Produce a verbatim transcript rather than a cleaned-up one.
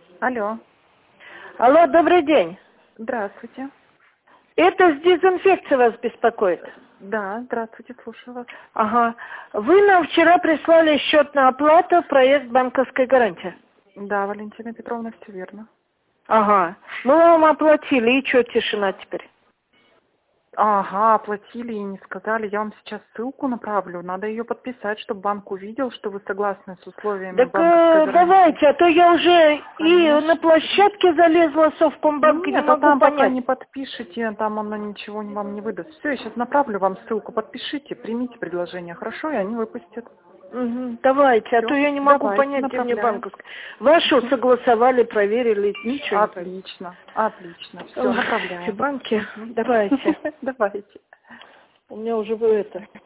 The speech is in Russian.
Алло. Алло, добрый день. Здравствуйте. Это с дезинфекцией вас беспокоит? Да, здравствуйте, слушаю вас. Ага. Вы нам вчера прислали счет на оплату, проект банковской гарантии. Да, Валентина Петровна, все верно. Ага. Мы вам оплатили, и что, тишина теперь? Ага, оплатили и не сказали. Я вам сейчас ссылку направлю. Надо ее подписать, чтобы банк увидел, что вы согласны с условиями Так банковской э, гарантии. давайте, а то я уже и Конечно. на площадке залезла, Совкомбанк, и не Нет, а могу там пока понять. не подпишите, там оно ничего вам не выдаст. Все, я сейчас направлю вам ссылку, подпишите, примите предложение, хорошо, и они выпустят. Угу, давайте, а то Все, я не могу давайте, понять, где мне направляю. банковская. Вашу согласовали, проверили, ничего не понятно. Отлично, отлично. Все, Ох, эти направляю. банки, давайте. Давайте. У меня уже вы это...